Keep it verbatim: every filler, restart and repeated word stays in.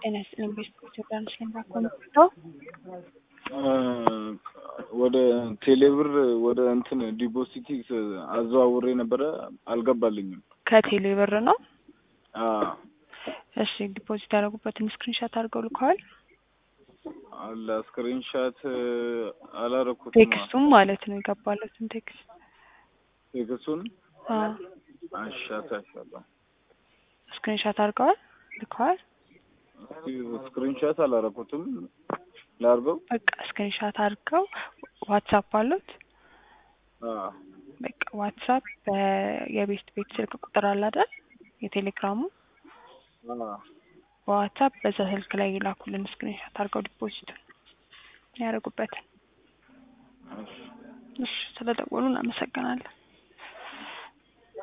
ጤና ይስጥልኝ ቤተሰቦች ጋር ስለማቆምኩት ወደ ቴሌብር ወደ እንትን ዲፖዚት አዘዋውሬ ነበር አልገባልኝም። ከቴሌብር ነው? አዎ። እሺ ዲፖዚት ያደረጉበትን ስክሪንሾት አድርገው ልከዋል? አላ ስክሪንሾት አላረኩትም። ቴክስቱም ማለት ነው የገባለትን ቴክስት ቴክስቱን አዎ አሻታሻለሁ። ስክሪንሾት አድርገዋል ልከዋል? ስክሪንሾት አላረኩትም። ላርገው በቃ ስክሪንሾት አድርገው ዋትስአፕ አሉት? አዎ በቃ ዋትስአፕ የቤት ቤት ስልክ ቁጥር አለ አይደል? የቴሌግራሙ አዎ ዋትስአፕ በዛ ስልክ ላይ ይላኩልን ስክሪንሾት አድርገው ዲፖዚት ያደረጉበት። እሺ ስለደወሉ እናመሰግናለን።